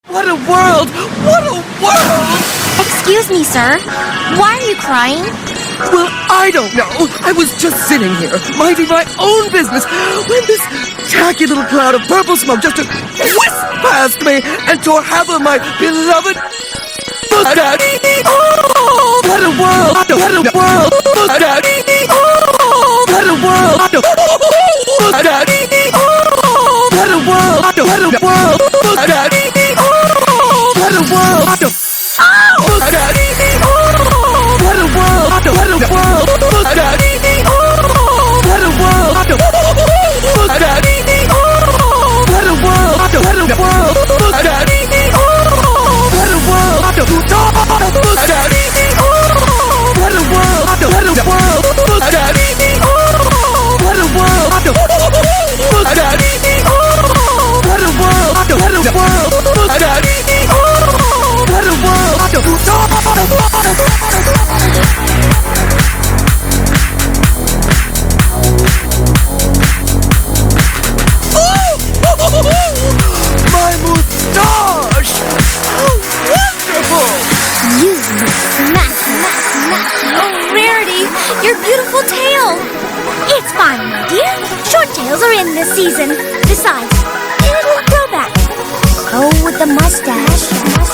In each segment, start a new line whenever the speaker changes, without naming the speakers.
What a world! What a world!
Excuse me, sir. Why are you crying?
Well, I don't know. I was just sitting here, minding my own business, when this tacky little cloud of purple smoke just whisked past me and tore half of my beloved mustache. Oh, what a world! What a world! Mustache. Oh, what a world! Mustache. Oh, what a world! What a world! Mustache. Oh, what a world! Mustache. Oh, what a world! What a world! Mustache. Oh, what a world! Mustache. Oh, what a world! Mustache. Oh, what a world! Mustache. My moustache! How wonderful!
You smack. Oh, Rarity, your beautiful tail. It's fine, my dear. Short tails are in this season. Besides, it'll grow back. Oh, with the mustache.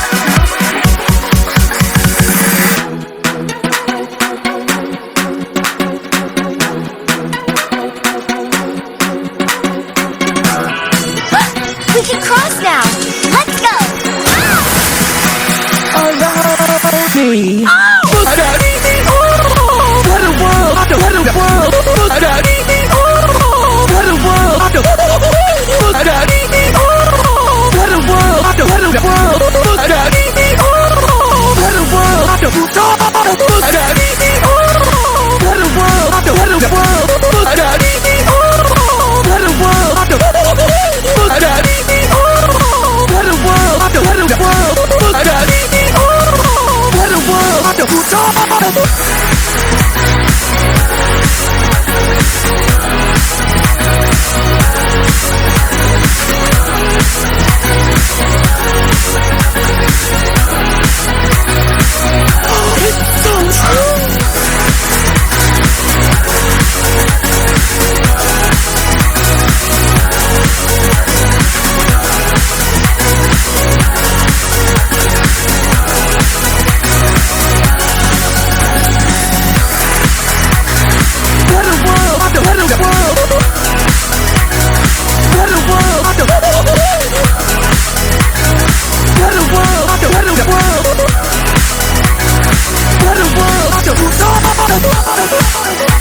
We can cross now. Let's go.
Me.
Oh!
Oh, what a world! What a world! Mustache. Oh, what a world! Mustache. Oh, what a world! What a world! Mustache. Oh, what a world! Mustache. Oh, what a world! Mustache. Oh, what a world! Mustache. Oh, what a world! It's so true! What a world! What a world! What a world! What a world! What a world! What a world!